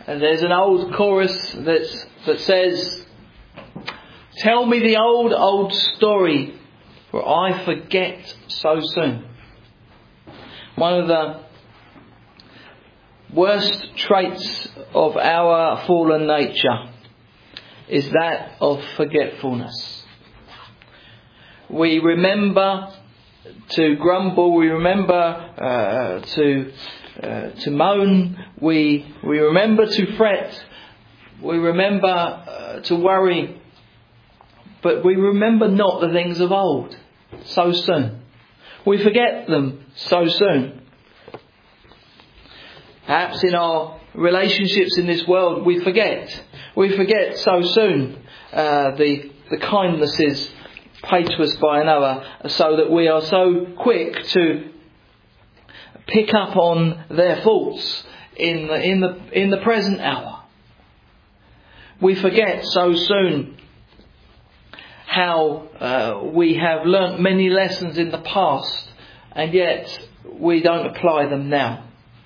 And there's an old chorus that says, "Tell me the old, old story, for I forget so soon." One of the worst traits of our fallen nature is that of forgetfulness. We remember to grumble, we remember to moan, we remember to fret, we remember to worry, but we remember not the things of old so soon. We forget them so soon. Perhaps in our relationships in this world we forget. We forget so soon the kindnesses paid to us by another, so that we are so quick to pick up on their faults in the present hour. We forget so soon how we have learnt many lessons in the past, and yet we don't apply them now.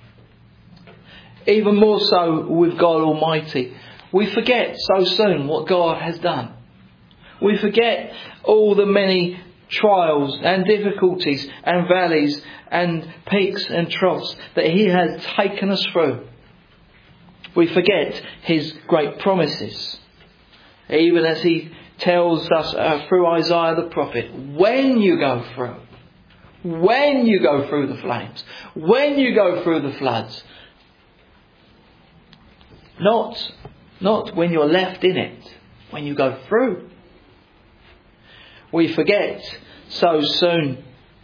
Even more so with God Almighty. We forget so soon what God has done. We forget all the many trials and difficulties and valleys and peaks and troughs that He has taken us through. We forget His great promises. Even as He tells us through Isaiah the prophet, when you go through the flames, when you go through the floods, not when you're left in it, when you go through. We forget so soon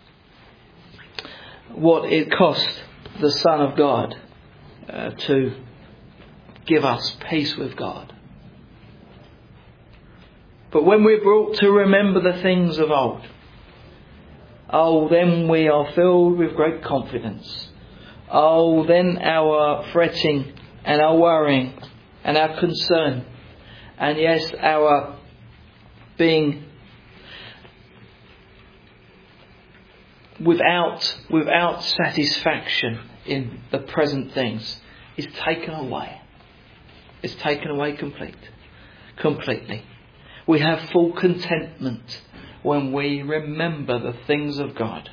what it cost the Son of God to give us peace with God. But when we're brought to remember the things of old, then we are filled with great confidence. Then our fretting and our worrying and our concern, and yes, our being without satisfaction in the present things is taken away. It's taken away completely. We have full contentment when we remember the things of God.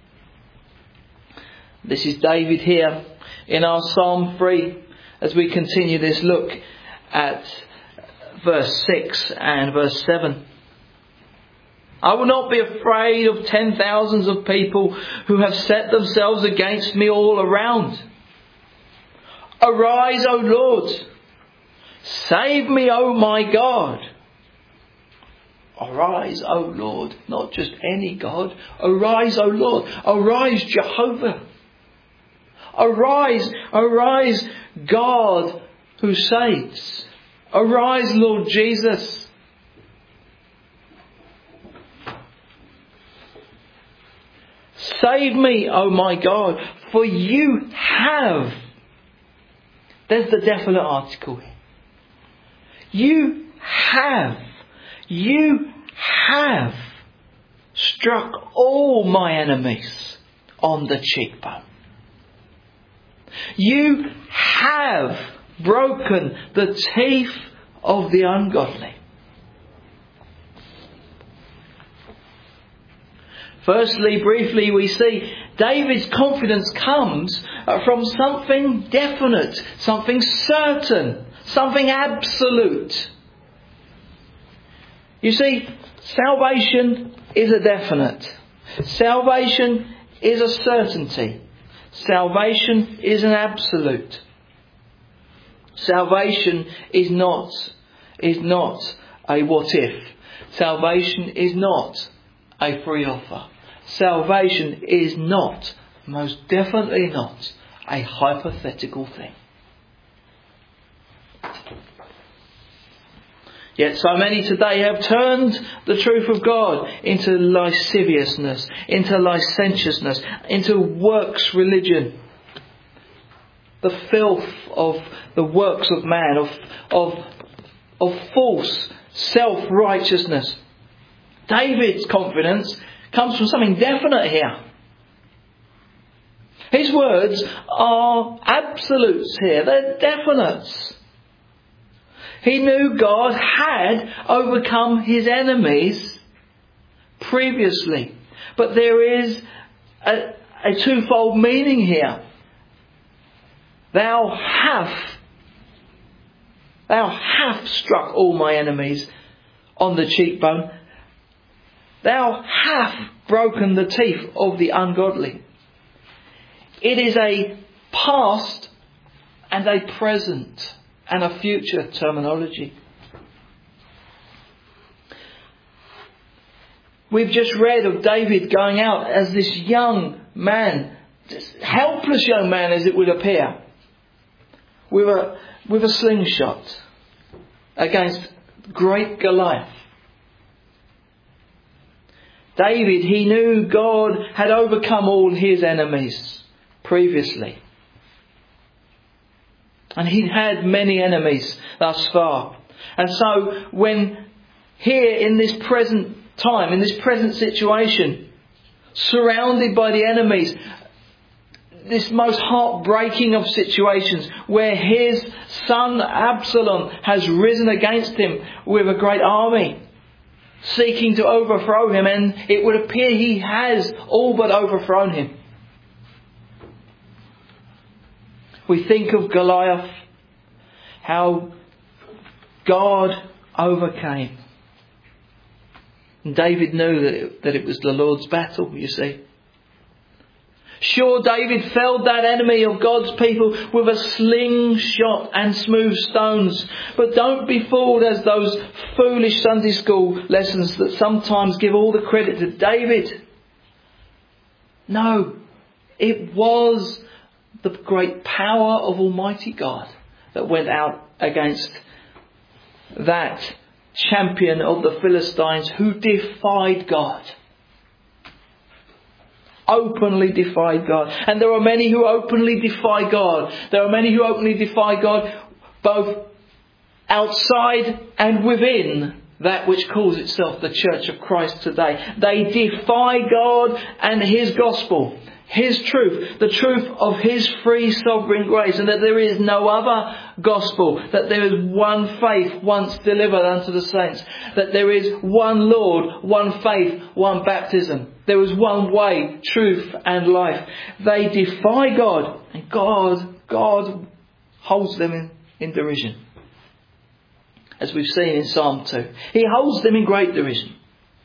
This is David here in our Psalm 3 as we continue this look at verse 6 and verse 7. I will not be afraid of 10,000s of people who have set themselves against me all around. Arise, O Lord. Save me, O my God. Arise, O Lord. Not just any God. Arise, O Lord. Arise, Jehovah. Arise, God who saves. Arise, Lord Jesus. Save me, O my God, for you have. There's the definite article here. You have struck all my enemies on the cheekbone. You have broken the teeth of the ungodly. Firstly, briefly, we see David's confidence comes from something definite, something certain, something absolute. You see, salvation is a definite. Salvation is a certainty. Salvation is an absolute. Salvation is not a what if. Salvation is not a free offer. Salvation is not, most definitely not, a hypothetical thing. Yet so many today have turned the truth of God into lasciviousness, into licentiousness, into works religion. The filth of the works of man, of false self-righteousness. David's confidence comes from something definite here. His words are absolutes here. They're definites. He knew God had overcome his enemies previously. But there is a twofold meaning here. Thou hast struck all my enemies on the cheekbone. Thou hast broken the teeth of the ungodly. It is a past and a present and a future terminology. We've just read of David going out as this young man, this helpless young man as it would appear, with a slingshot against great Goliath. David, he knew God had overcome all his enemies previously. And he'd had many enemies thus far. And so when here in this present time, in this present situation, surrounded by the enemies, this most heartbreaking of situations where his son Absalom has risen against him with a great army, seeking to overthrow him, and it would appear he has all but overthrown him. We think of Goliath, how God overcame. And David knew that it was the Lord's battle, you see. Sure, David felled that enemy of God's people with a slingshot and smooth stones. But don't be fooled as those foolish Sunday school lessons that sometimes give all the credit to David. No, it was the great power of Almighty God that went out against that champion of the Philistines who defied God. Openly defied God. And there are many who openly defy God. There are many who openly defy God both outside and within that which calls itself the Church of Christ today. They defy God and His gospel, His truth, the truth of His free sovereign grace, and that there is no other gospel, that there is one faith once delivered unto the saints, that there is one Lord, one faith, one baptism. There is one way, truth and life. They defy God, and God holds them in derision. As we've seen in Psalm 2. He holds them in great derision.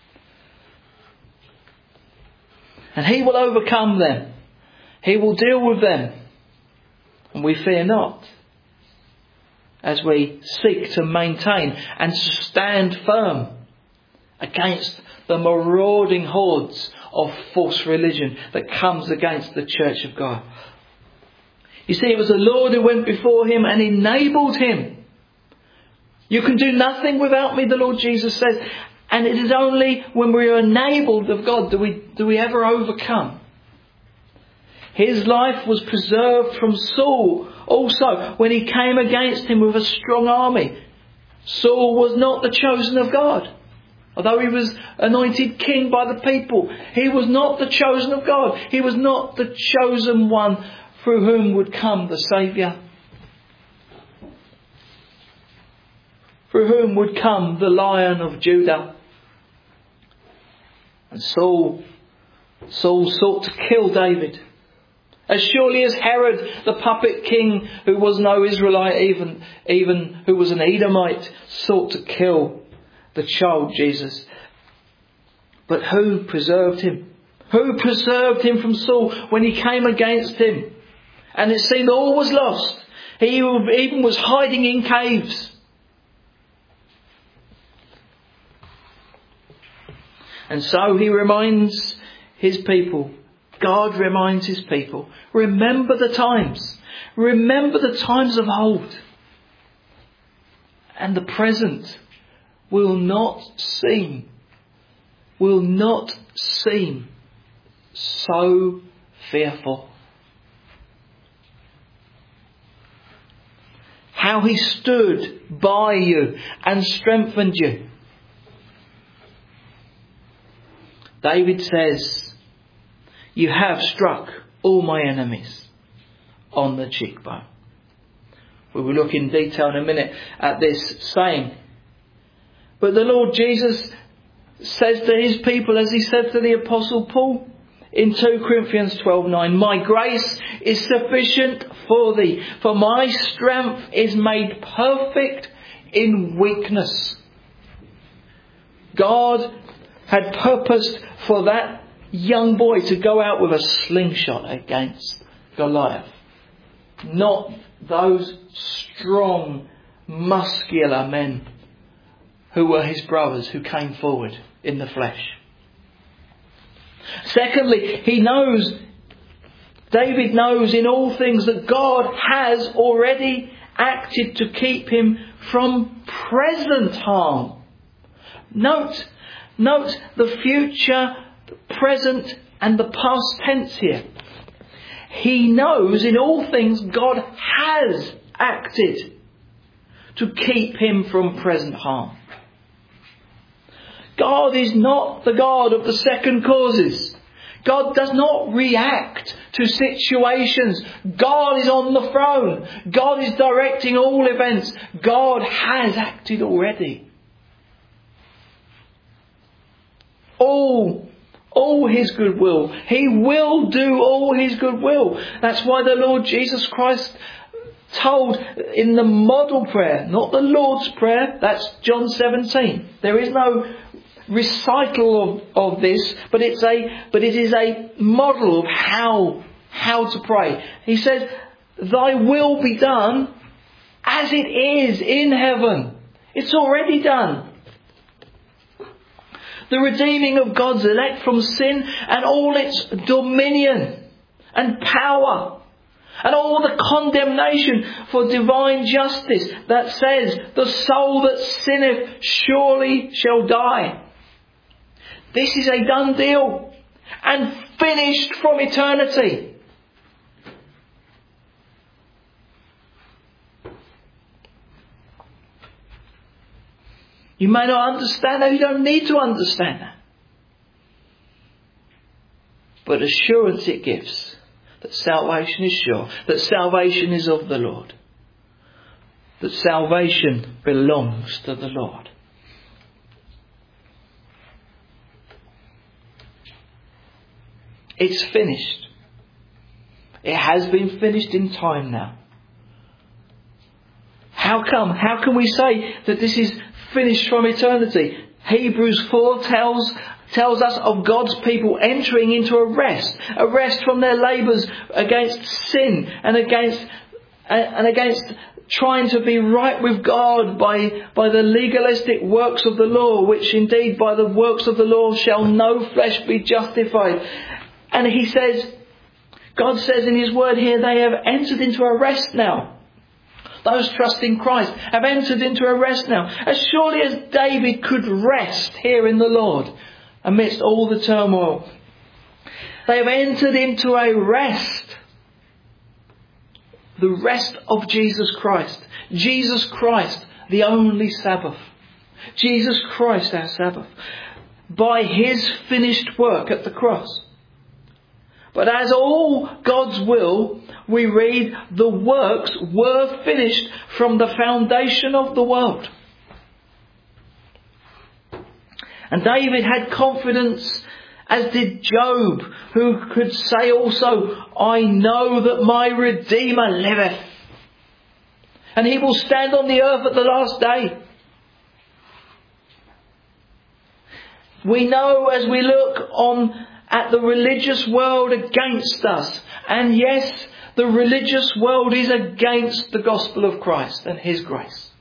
And He will overcome them. He will deal with them. And we fear not. As we seek to maintain and to stand firm against the marauding hordes of false religion that comes against the Church of God. You see, it was the Lord who went before him and enabled him. You can do nothing without me, the Lord Jesus says. And it is only when we are enabled of God do we ever overcome. His life was preserved from Saul also when he came against him with a strong army. Saul was not the chosen of God. Although he was anointed king by the people, he was not the chosen of God. He was not the chosen one through whom would come the Saviour. Through whom would come the Lion of Judah. And Saul sought to kill David. As surely as Herod, the puppet king, who was no Israelite, even who was an Edomite, sought to kill the child Jesus. But who preserved him? Who preserved him from Saul when he came against him? And it seemed all was lost. He even was hiding in caves. And so he reminds his people, God reminds his people, remember the times. Remember the times of old. And the present will not seem so fearful. How he stood by you and strengthened you. David says, you have struck all my enemies on the cheekbone. We will look in detail in a minute at this saying. But the Lord Jesus says to his people, as he said to the Apostle Paul in 2 Corinthians 12:9, my grace is sufficient for thee, for my strength is made perfect in weakness. God had purposed for that young boy to go out with a slingshot against Goliath. Not those strong, muscular men who were his brothers who came forward in the flesh. Secondly, David knows in all things that God has already acted to keep him from present harm. Note the future, the present and the past tense here. He knows in all things God has acted to keep him from present harm. God is not the God of the second causes. God does not react to situations. God is on the throne. God is directing all events. God has acted already. All his goodwill. He will do all his goodwill. That's why the Lord Jesus Christ told in the model prayer, not the Lord's Prayer, that's John 17. There is no recital of this, but it is a model of how to pray. He says, thy will be done as it is in heaven. It's already done. The redeeming of God's elect from sin and all its dominion and power and all the condemnation for divine justice that says, the soul that sinneth surely shall die. This is a done deal and finished from eternity. You may not understand that. You don't need to understand that. But assurance it gives that salvation is sure, that salvation is of the Lord, that salvation belongs to the Lord. It's finished. It has been finished in time now. How come? How can we say that this is finished from eternity? Hebrews 4 tells us of God's people entering into a rest from their labours against sin and against trying to be right with God by the legalistic works of the law, which indeed by the works of the law shall no flesh be justified. And God says in his word here, they have entered into a rest now. Those trusting Christ have entered into a rest now. As surely as David could rest here in the Lord amidst all the turmoil. They have entered into a rest. The rest of Jesus Christ. Jesus Christ, the only Sabbath. Jesus Christ, our Sabbath. By his finished work at the cross. But as all God's will, we read, the works were finished from the foundation of the world. And David had confidence, as did Job, who could say also, I know that my Redeemer liveth, and he will stand on the earth at the last day. We know as we look on at the religious world against us, and yes, the religious world is against the gospel of Christ and his grace.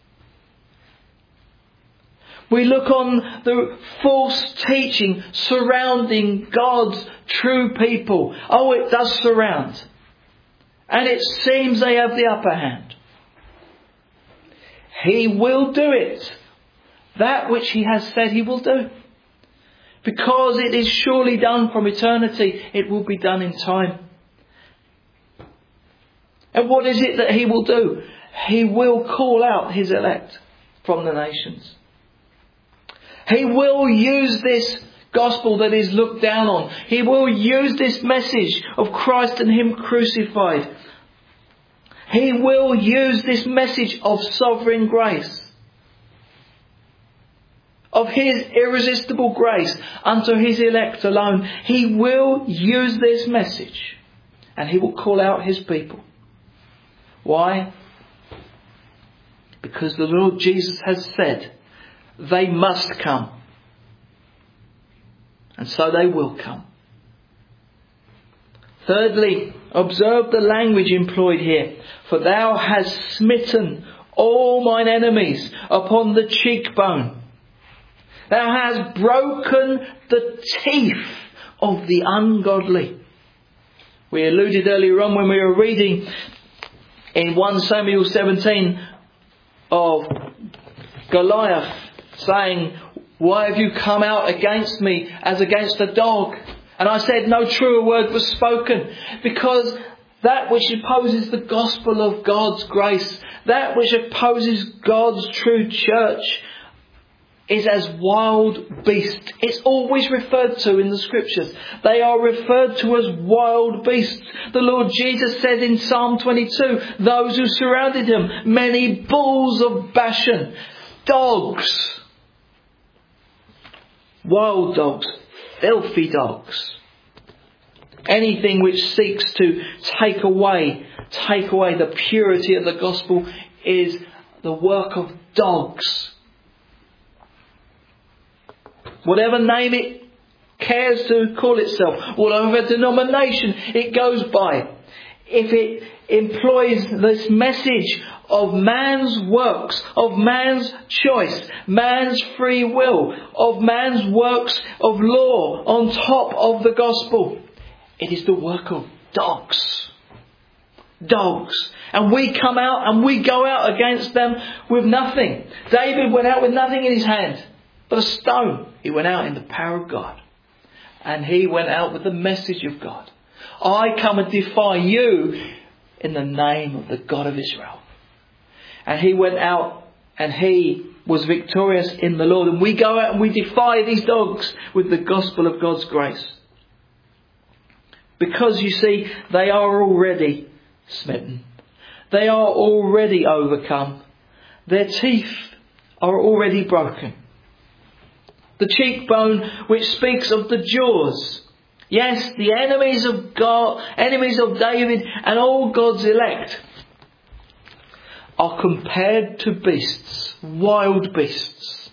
We look on the false teaching surrounding God's true people. Oh, it does surround. And it seems they have the upper hand. He will do it. That which he has said he will do. Because it is surely done from eternity, it will be done in time. And what is it that he will do? He will call out his elect from the nations. He will use this gospel that is looked down on. He will use this message of Christ and Him crucified. He will use this message of sovereign grace, of His irresistible grace unto His elect alone. He will use this message, and He will call out His people. Why? Because the Lord Jesus has said they must come. And so they will come. Thirdly, observe the language employed here. For thou hast smitten all mine enemies upon the cheekbone. Thou hast broken the teeth of the ungodly. We alluded earlier on when we were reading in 1 Samuel 17 of Goliath saying, why have you come out against me as against a dog? And I said, no truer word was spoken. Because that which opposes the gospel of God's grace, that which opposes God's true church, is as wild beasts. It's always referred to in the scriptures. They are referred to as wild beasts. The Lord Jesus said in Psalm 22, those who surrounded Him, many bulls of Bashan, dogs, wild dogs, filthy dogs. Anything which seeks to take away the purity of the gospel is the work of dogs. Whatever name it cares to call itself, whatever denomination it goes by, if it employs this message of man's works, of man's choice, man's free will, of man's works of law on top of the gospel, it is the work of dogs. Dogs. And we come out and we go out against them with nothing. David went out with nothing in his hand but a stone. He went out in the power of God. And he went out with the message of God. I come and defy you in the name of the God of Israel. And he went out and he was victorious in the Lord. And we go out and we defy these dogs with the gospel of God's grace. Because you see, they are already smitten. They are already overcome. Their teeth are already broken. The cheekbone which speaks of the jaws. Yes, the enemies of God, enemies of David and all God's elect are compared to beasts, wild beasts.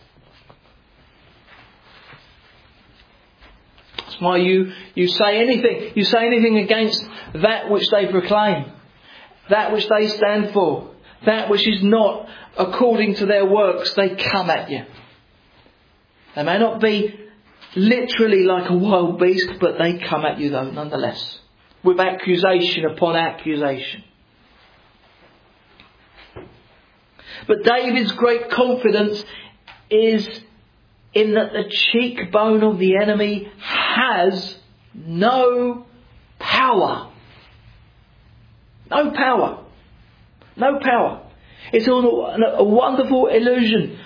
That's why you say anything against that which they proclaim, that which they stand for, that which is not according to their works, they come at you. They may not be literally like a wild beast, but they come at you though, nonetheless, with accusation upon accusation. But David's great confidence is in that the cheekbone of the enemy has no power. No power. No power. It's a wonderful illusion.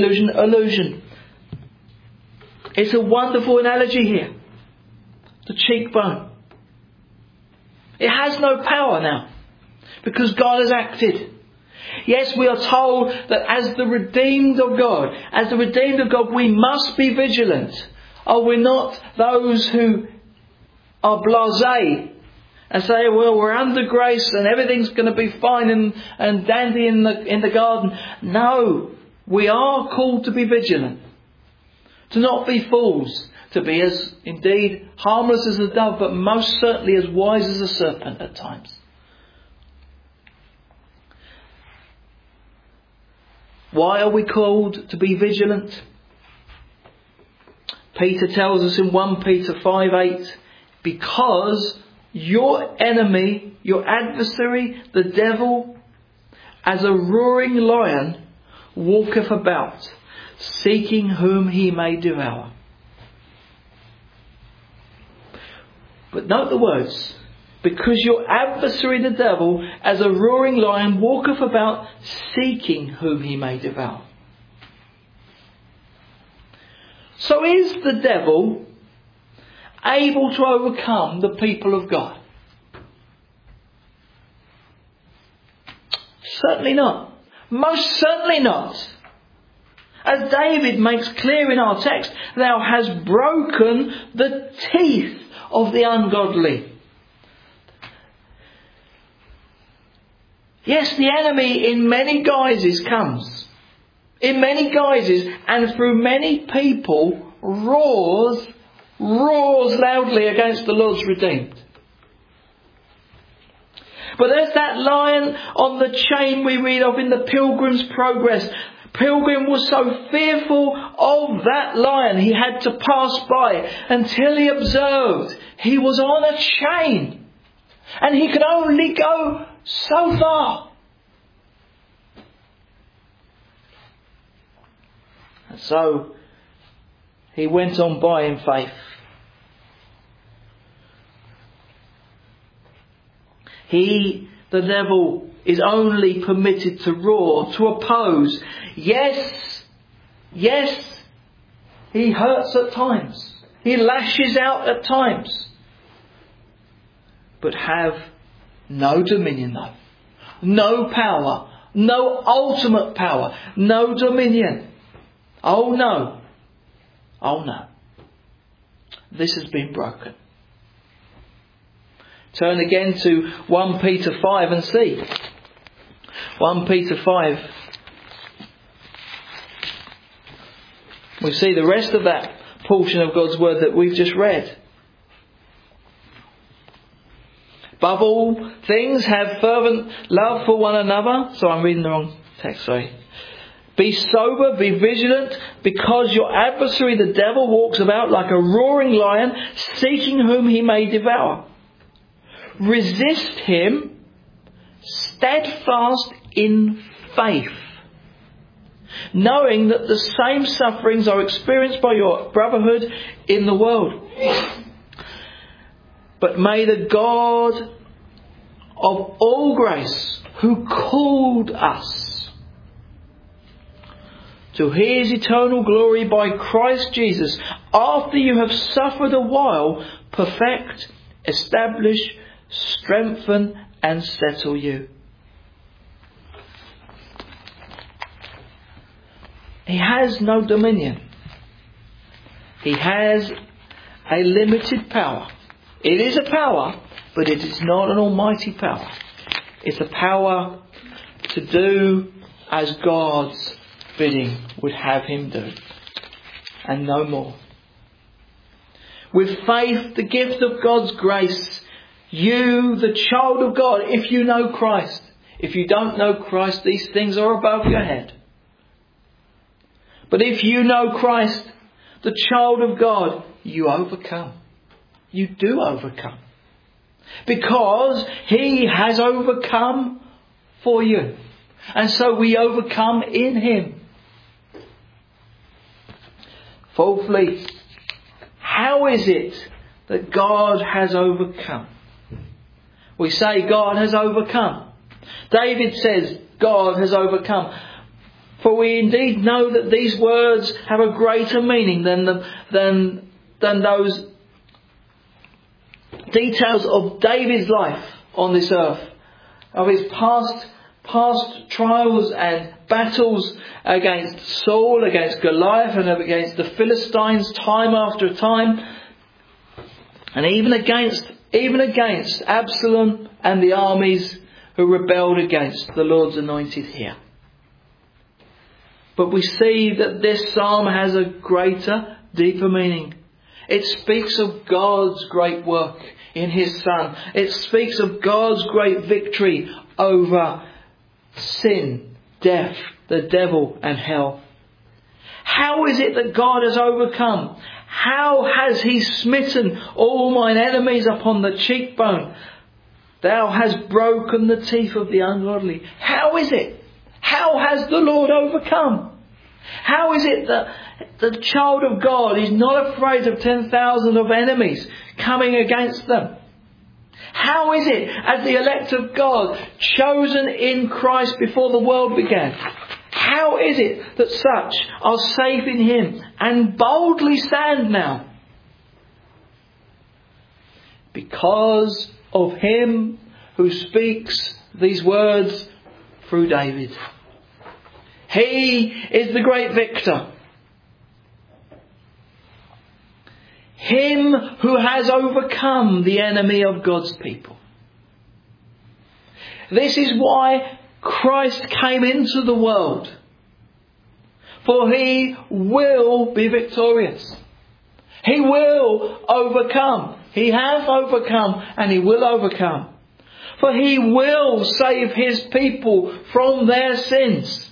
It's a wonderful analogy here. The cheekbone. It has no power now. Because God has acted. Yes, we are told that as the redeemed of God, we must be vigilant. Are we not those who are blasé and say, well, we're under grace and everything's going to be fine and dandy in the garden? No, we are called to be vigilant. To not be fools. To be as indeed harmless as a dove, but most certainly as wise as a serpent at times. Why are we called to be vigilant? Peter tells us in 1 Peter 5:8, because your enemy, your adversary, the devil, as a roaring lion, walketh about, seeking whom he may devour. But note the words. Because your adversary the devil, as a roaring lion, walketh about, seeking whom he may devour. So is the devil able to overcome the people of God? Certainly not. Most certainly not. As David makes clear in our text, thou hast broken the teeth of the ungodly. Yes, the enemy in many guises comes. In many guises and through many people roars loudly against the Lord's redeemed. But there's that lion on the chain we read of in the Pilgrim's Progress. Pilgrim was so fearful of that lion he had to pass by until he observed he was on a chain and he could only go so far. And so he went on by in faith. He, the devil, is only permitted to roar, to oppose. Yes, he hurts at times. He lashes out at times. But have no dominion though. No power. No ultimate power. No dominion. Oh no. Oh no. This has been broken. Turn again to 1 Peter 5 and see. 1 Peter 5. We see the rest of that portion of God's word that we've just read. Above all things, have fervent love for one another. So I'm reading the wrong text, sorry. Be sober, be vigilant, because your adversary the devil walks about like a roaring lion, seeking whom he may devour. Resist him, steadfast in faith, knowing that the same sufferings are experienced by your brotherhood in the world. But may the God of all grace, who called us to his eternal glory by Christ Jesus, after you have suffered a while, perfect, establish, strengthen and settle you. He has no dominion. He has a limited power. It is a power, but it is not an almighty power. It's a power to do as God's bidding would have him do, and no more. With faith, the gift of God's grace, you, the child of God, if you know Christ. If you don't know Christ, these things are above your head. But if you know Christ, the child of God, you overcome. You do overcome. Because he has overcome for you. And so we overcome in him. Fourthly, how is it that God has overcome? We say God has overcome. David says God has overcome. For we indeed know that these words have a greater meaning than those details of David's life on this earth, of his past trials and battles against Saul, against Goliath, and against the Philistines time after time, and even against Absalom and the armies who rebelled against the Lord's anointed here. But we see that this psalm has a greater, deeper meaning. It speaks of God's great work in his Son. It speaks of God's great victory over sin, death, the devil and hell. How is it that God has overcome? How has he smitten all mine enemies upon the cheekbone? Thou hast broken the teeth of the ungodly. How is it? How has the Lord overcome? How is it that the child of God is not afraid of 10,000 of enemies coming against them? How is it, as the elect of God, chosen in Christ before the world began, How is it that such are safe in him and boldly stand now? Because of him who speaks these words through David. He is the great victor. Him who has overcome the enemy of God's people. This is why Christ came into the world. For he will be victorious. He will overcome. He has overcome and he will overcome. For he will save his people from their sins.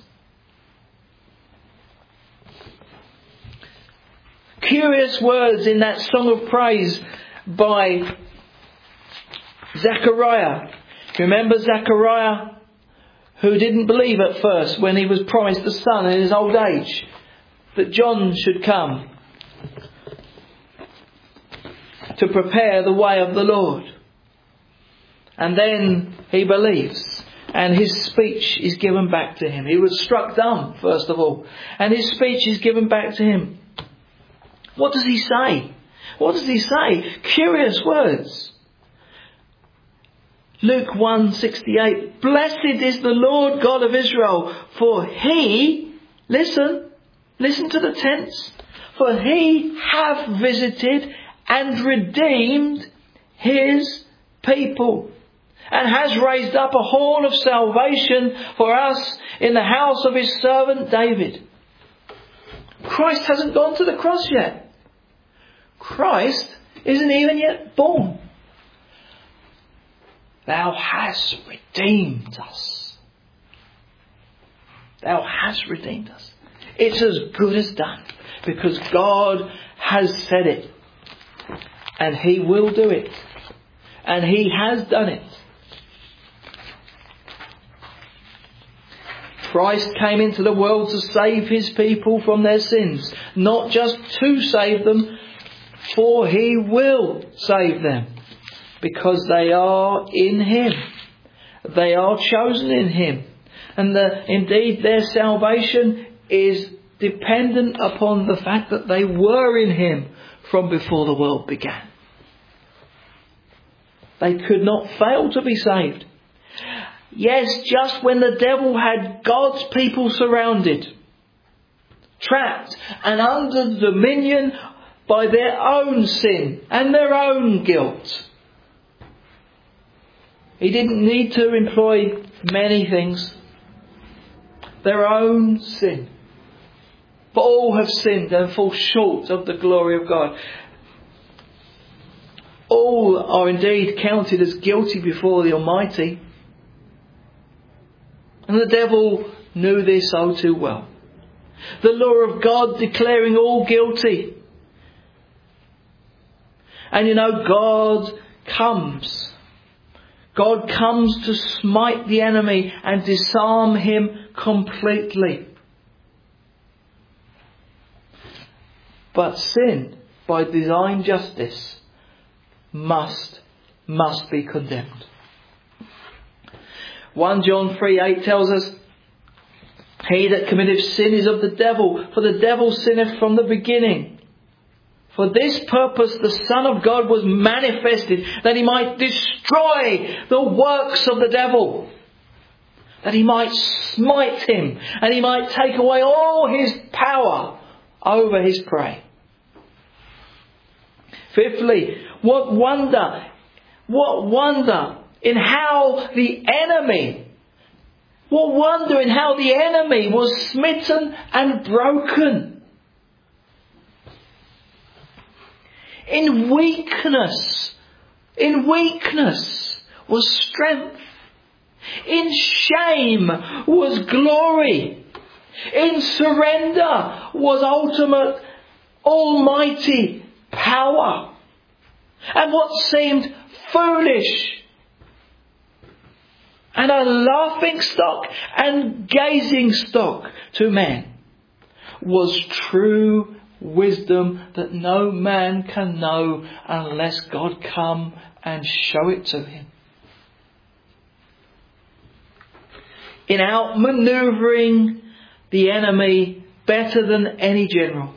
Curious words in that song of praise by Zechariah. Remember Zechariah, who didn't believe at first when he was promised a son in his old age, that John should come to prepare the way of the Lord. And then he believes, and his speech is given back to him. He was struck dumb, first of all, and his speech is given back to him. What does he say? What does he say? Curious words. Luke 1:68. Blessed is the Lord God of Israel, for he, listen to the tense, for he hath visited and redeemed his people, and has raised up a horn of salvation for us in the house of his servant David. Christ hasn't gone to the cross yet. Christ isn't even yet born. Thou hast redeemed us. Thou hast redeemed us. It's as good as done, because God has said it. And he will do it. And he has done it. Christ came into the world to save his people from their sins. Not just to save them, for he will save them. Because they are in him. They are chosen in him. And indeed their salvation is dependent upon the fact that they were in him from before the world began. They could not fail to be saved. Yes, just when the devil had God's people surrounded, trapped and under dominion by their own sin and their own guilt. He didn't need to employ many things. Their own sin. For all have sinned and fall short of the glory of God. All are indeed counted as guilty before the Almighty. And the devil knew this all too well. The law of God declaring all guilty. And God comes. God comes to smite the enemy and disarm him completely. But sin, by divine justice, must be condemned. 1 John 3:8 tells us, he that committeth sin is of the devil, for the devil sinneth from the beginning. For this purpose the Son of God was manifested, that he might destroy the works of the devil, that he might smite him, and he might take away all his power over his prey. Fifthly, what wonder in how the enemy was smitten and broken. In weakness was strength. In shame was glory. In surrender was ultimate almighty power. And what seemed foolish and a laughing stock and gazing stock to men was true wisdom that no man can know unless God come and show it to him. In outmanoeuvring the enemy better than any general.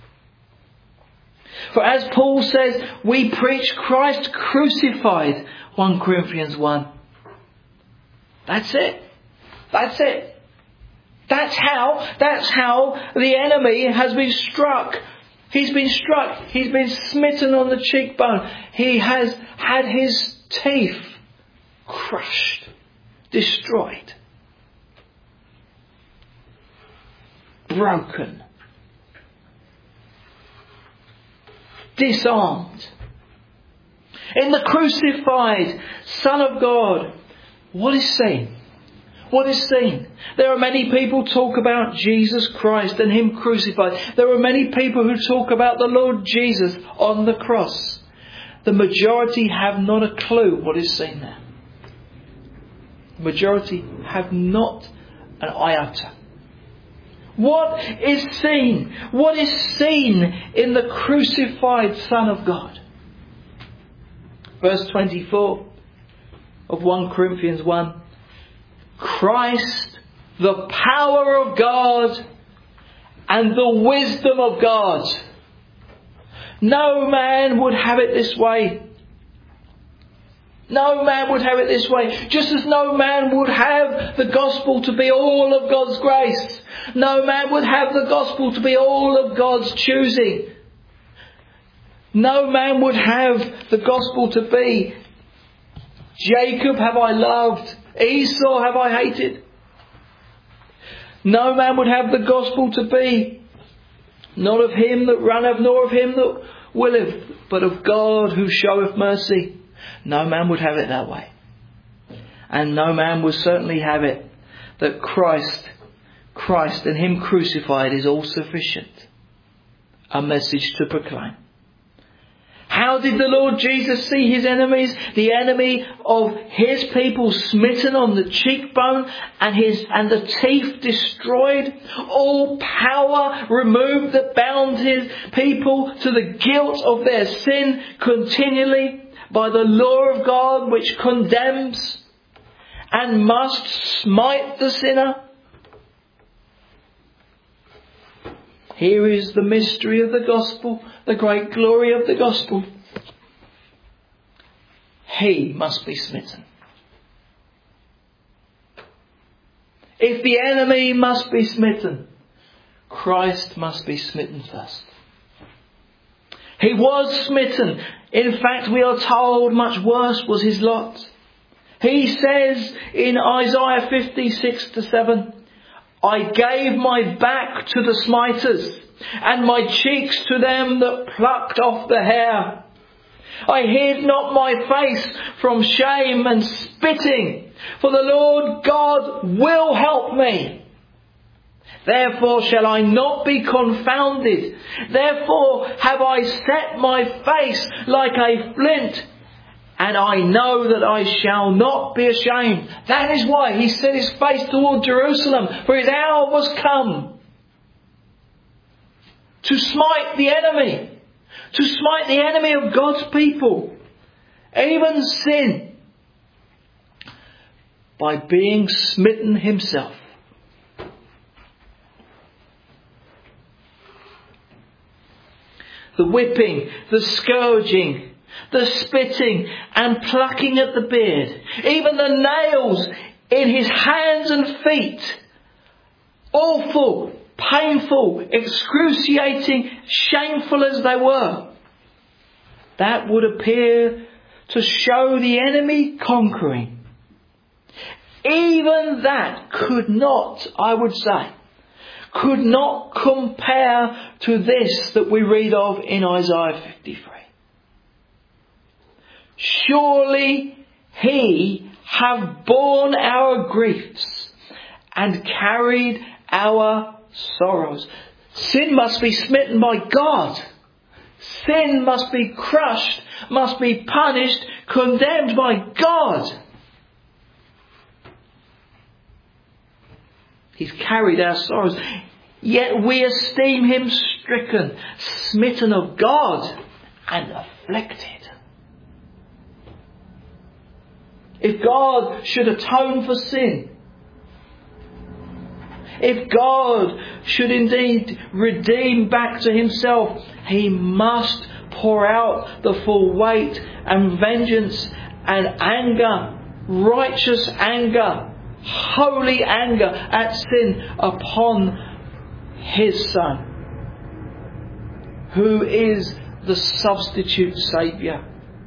For as Paul says, we preach Christ crucified, 1 Corinthians 1. That's it. That's it. That's how the enemy has been struck. He's been struck. He's been smitten on the cheekbone. He has had his teeth crushed, destroyed, broken, disarmed. In the crucified Son of God, what is seen? What is seen? There are many people talk about Jesus Christ and Him crucified. There are many people who talk about the Lord Jesus on the cross. The majority have not a clue what is seen there. The majority have not an iota. What is seen? What is seen in the crucified Son of God? Verse 24 of 1 Corinthians 1. Christ, the power of God and the wisdom of God. No man would have it this way. No man would have it this way. Just as no man would have the gospel to be all of God's grace. No man would have the gospel to be all of God's choosing. No man would have the gospel to be, Jacob have I loved, Esau have I hated. No man would have the gospel to be, not of him that runneth, nor of him that willeth, but of God who showeth mercy. No man would have it that way. And no man would certainly have it that Christ and Him crucified is all sufficient. A message to proclaim. How did the Lord Jesus see His enemies? The enemy of His people smitten on the cheekbone and the teeth destroyed. All power removed that bound His people to the guilt of their sin continually by the law of God which condemns and must smite the sinner. Here is the mystery of the gospel, the great glory of the gospel. He must be smitten. If the enemy must be smitten, Christ must be smitten first. He was smitten. In fact, we are told much worse was his lot. He says in Isaiah 56-7, I gave my back to the smiters, and my cheeks to them that plucked off the hair. I hid not my face from shame and spitting, for the Lord God will help me. Therefore shall I not be confounded. Therefore have I set my face like a flint, and I know that I shall not be ashamed. That is why He set His face toward Jerusalem, for His hour was come to smite the enemy. To smite the enemy of God's people. Even sin. By being smitten Himself. The whipping, the scourging, the spitting and plucking at the beard. Even the nails in His hands and feet. Awful, painful, excruciating, shameful as they were. That would appear to show the enemy conquering. Even that could not, I would say, could not compare to this that we read of in Isaiah 53. Surely He have borne our griefs and carried our sorrows. Sin must be smitten by God. Sin must be crushed, must be punished, condemned by God. He's carried our sorrows. Yet we esteem Him stricken, smitten of God, and afflicted. If God should atone for sin, If God should indeed redeem back to himself, he must pour out the full weight and vengeance and anger, righteous anger, holy anger at sin upon his Son, who is the substitute Saviour.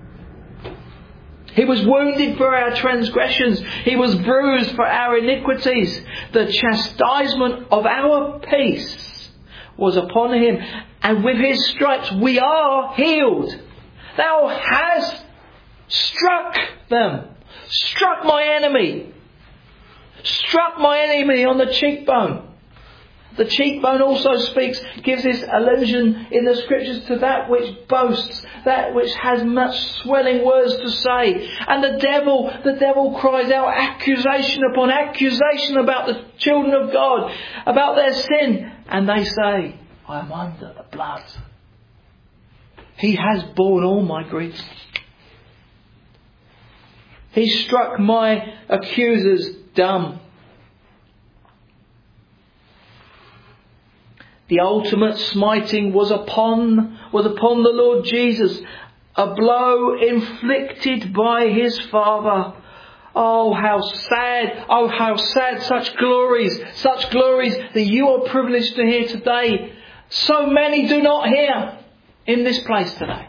He was wounded for our transgressions. He was bruised for our iniquities. The chastisement of our peace was upon him, and with his stripes we are healed. Thou hast struck them. Struck my enemy. Struck my enemy on the cheekbone. The cheekbone also gives this allusion in the scriptures to that which boasts, that which has much swelling words to say. And the devil cries out accusation upon accusation about the children of God, about their sin. And they say, I am under the blood. He has borne all my griefs. He struck my accusers dumb. The ultimate smiting was upon the Lord Jesus, a blow inflicted by his Father. Oh, how sad such glories that you are privileged to hear today. So many do not hear in this place today.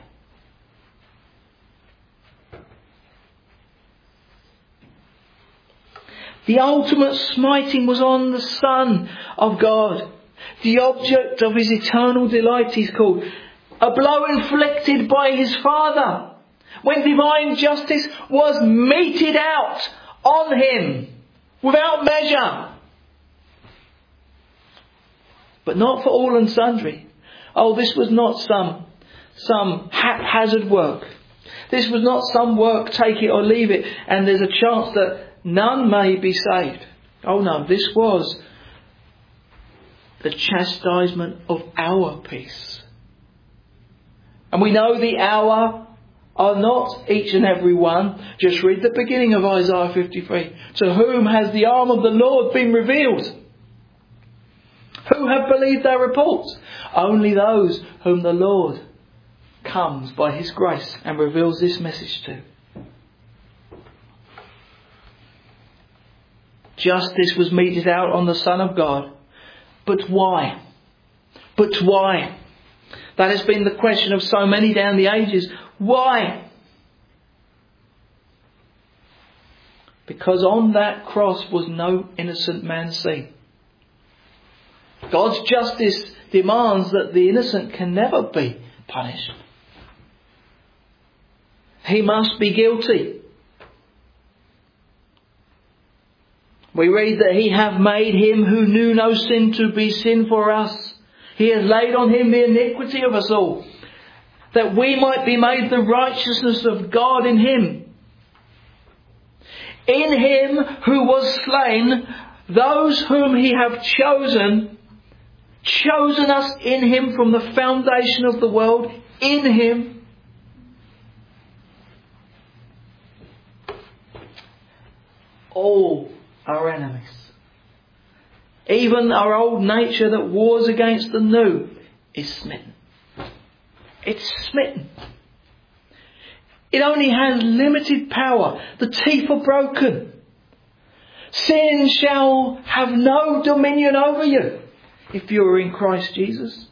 The ultimate smiting was on the Son of God. The object of his eternal delight, he's called. A blow inflicted by his Father, when divine justice was meted out on him without measure. But not for all and sundry. Oh, this was not some haphazard work. This was not some work, take it or leave it, and there's a chance that none may be saved. Oh no, this was the chastisement of our peace. And we know the hour are not each and every one. Just read the beginning of Isaiah 53. To whom has the arm of the Lord been revealed? Who have believed their reports? Only those whom the Lord comes by his grace and reveals this message to. Justice was meted out on the Son of God. But why? But why? That has been the question of so many down the ages. Why? Because on that cross was no innocent man seen. God's justice demands that the innocent can never be punished. He must be guilty. We read that he hath made him who knew no sin to be sin for us. He has laid on him the iniquity of us all, that we might be made the righteousness of God in him. In him who was slain, those whom he hath chosen us in him from the foundation of the world, in him. All our enemies, even our old nature that wars against the new, is smitten. It's smitten. It only has limited power. The teeth are broken. Sin shall have no dominion over you if you are in Christ Jesus.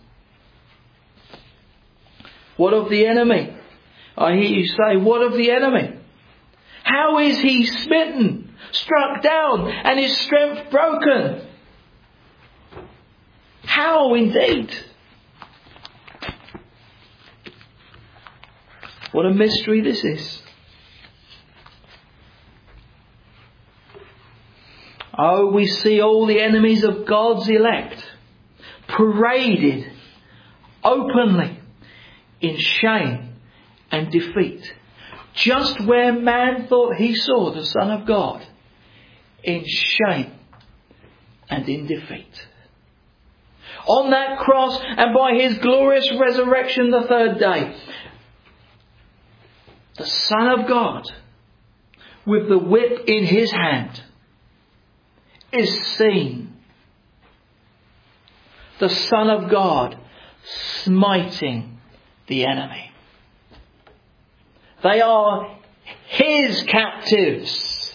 What of the enemy? I hear you say, what of the enemy? How is he smitten, struck down, and his strength broken? How indeed? What a mystery this is. Oh, we see all the enemies of God's elect paraded openly in shame and defeat. Just where man thought he saw the Son of God, in shame and in defeat. On that cross and by his glorious resurrection the third day, the Son of God, with the whip in his hand, is seen the Son of God, smiting the enemy. They are his captives.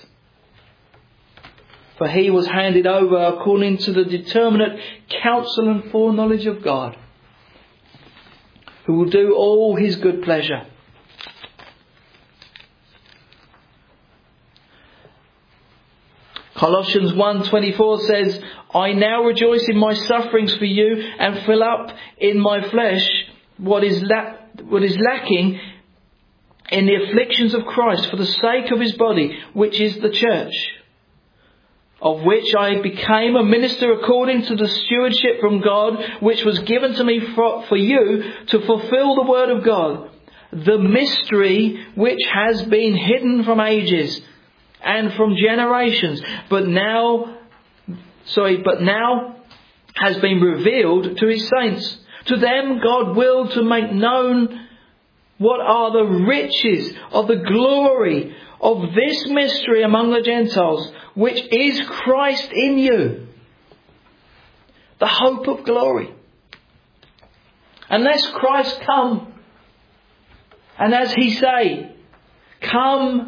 For he was handed over according to the determinate counsel and foreknowledge of God, who will do all his good pleasure. Colossians 1:24 says, I now rejoice in my sufferings for you and fill up in my flesh what is lacking in the afflictions of Christ for the sake of his body, which is the church, of which I became a minister according to the stewardship from God, which was given to me for you to fulfill the word of God, the mystery which has been hidden from ages and from generations, but now has been revealed to his saints. To them God willed to make known what are the riches of the glory of this mystery among the Gentiles, which is Christ in you, the hope of glory. Unless Christ come, and as he say, come,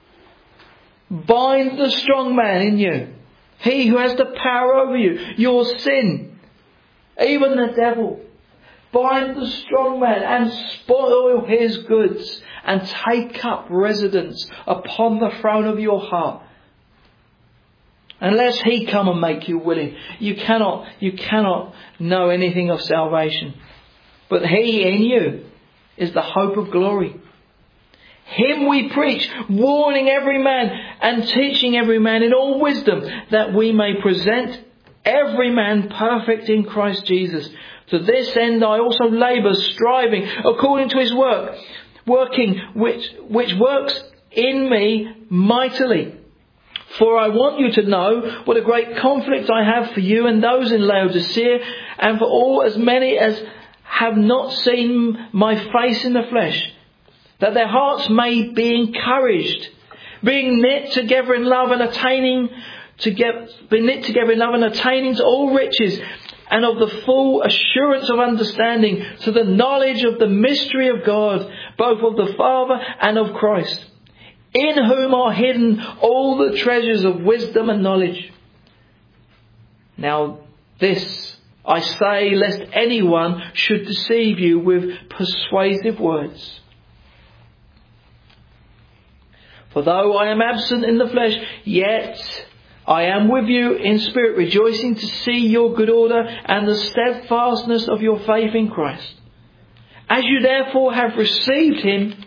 bind the strong man in you, he who has the power over you, your sin, even the devil. Bind the strong man and spoil his goods and take up residence upon the throne of your heart. Unless he come and make you willing, you cannot know anything of salvation. But he in you is the hope of glory. Him we preach, warning every man and teaching every man in all wisdom, that we may present every man perfect in Christ Jesus. To this end I also labour, striving according to his working which works in me mightily. For I want you to know what a great conflict I have for you and those in Laodicea, and for all as many as have not seen my face in the flesh, that their hearts may be encouraged, being knit together in love and attaining to all riches and of the full assurance of understanding, to the knowledge of the mystery of God, both of the Father and of Christ, in whom are hidden all the treasures of wisdom and knowledge. Now this I say, lest anyone should deceive you with persuasive words. For though I am absent in the flesh, yet I am with you in spirit, rejoicing to see your good order and the steadfastness of your faith in Christ. As you therefore have received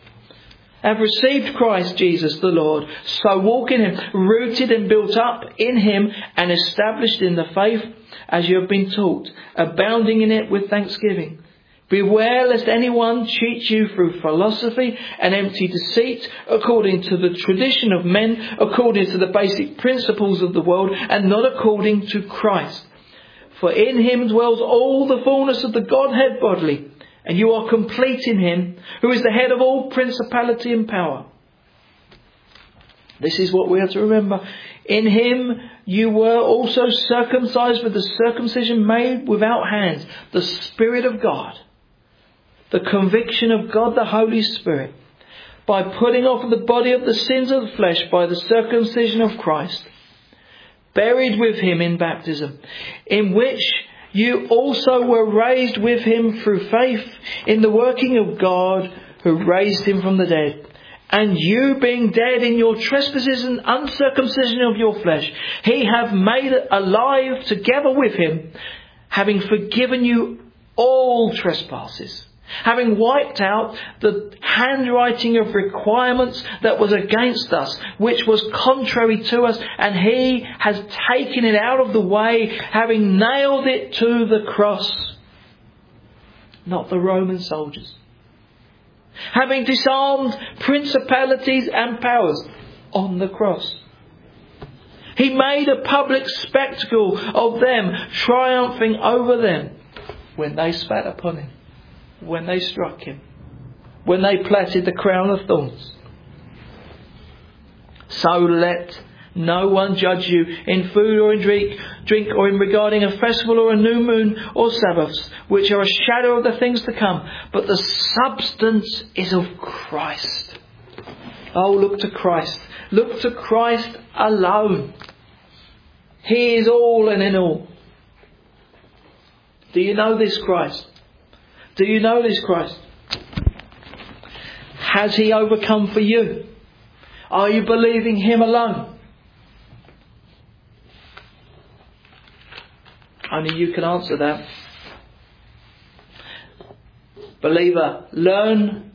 Christ Jesus the Lord, so walk in him, rooted and built up in him and established in the faith as you have been taught, abounding in it with thanksgiving. Beware lest anyone cheat you through philosophy and empty deceit, according to the tradition of men, according to the basic principles of the world, and not according to Christ. For in him dwells all the fullness of the Godhead bodily, and you are complete in him, who is the head of all principality and power. This is what we have to remember. In him you were also circumcised with the circumcision made without hands, the Spirit of God, the conviction of God the Holy Spirit, by putting off the body of the sins of the flesh by the circumcision of Christ, buried with him in baptism, in which you also were raised with him through faith in the working of God who raised him from the dead. And you, being dead in your trespasses and uncircumcision of your flesh, he hath made alive together with him, having forgiven you all trespasses, having wiped out the handwriting of requirements that was against us, which was contrary to us, and he has taken it out of the way, having nailed it to the cross. Not the Roman soldiers. Having disarmed principalities and powers on the cross. He made a public spectacle of them, triumphing over them when they spat upon him, when they struck him, when they plaited the crown of thorns. So let no one judge you in food or in drink or in regarding a festival or a new moon or Sabbaths, which are a shadow of the things to come, but the substance is of Christ. Oh, look to Christ. Look to Christ alone. He is all and in all. Do you know this Christ? Do you know this Christ? Has He overcome for you? Are you believing Him alone? Only you can answer that. Believer, learn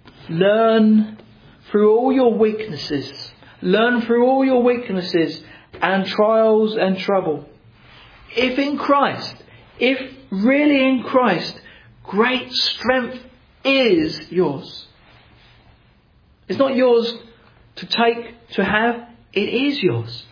through all your weaknesses. Learn through all your weaknesses and trials and trouble. If really in Christ, great strength is yours. It's not yours to take, to have. It is yours.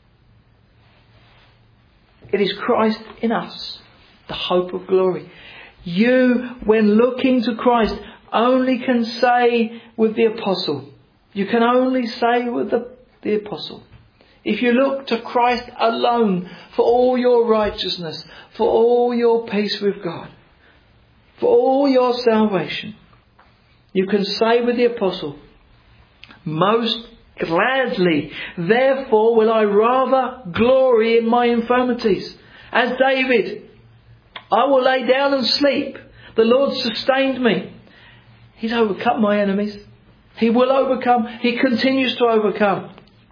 It is Christ in us, the hope of glory. You, when looking to Christ, only can say with the apostle. You can only say with the apostle. If you look to Christ alone for all your righteousness, for all your peace with God, for all your salvation, you can say with the apostle, most gladly, therefore will I rather glory in my infirmities. As David, I will lay down and sleep. The Lord sustained me. He's overcome my enemies. He will overcome. He continues to overcome.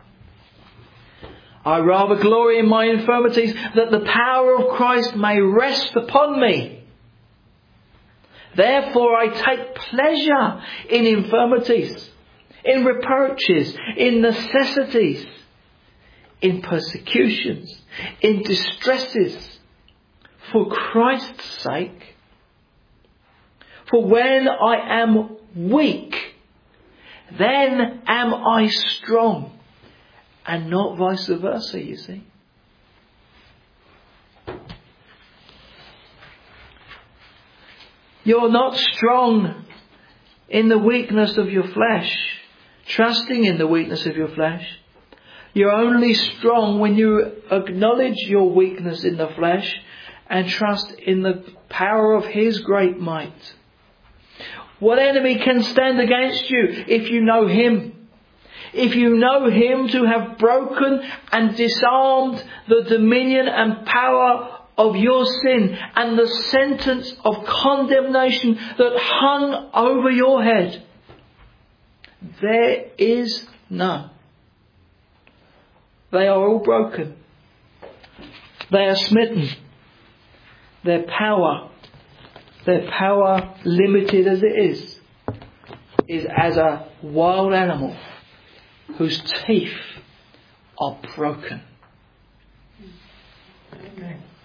I rather glory in my infirmities, that the power of Christ may rest upon me. Therefore I take pleasure in infirmities, in reproaches, in necessities, in persecutions, in distresses, for Christ's sake. For when I am weak, then am I strong. And not vice versa, you see. You're not strong in the weakness of your flesh, trusting in the weakness of your flesh. You're only strong when you acknowledge your weakness in the flesh and trust in the power of His great might. What enemy can stand against you if you know Him? If you know Him to have broken and disarmed the dominion and power of your sin and the sentence of condemnation that hung over your head, there is none. They are all broken. They are smitten. Their power, limited as it is as a wild animal whose teeth are broken. Okay.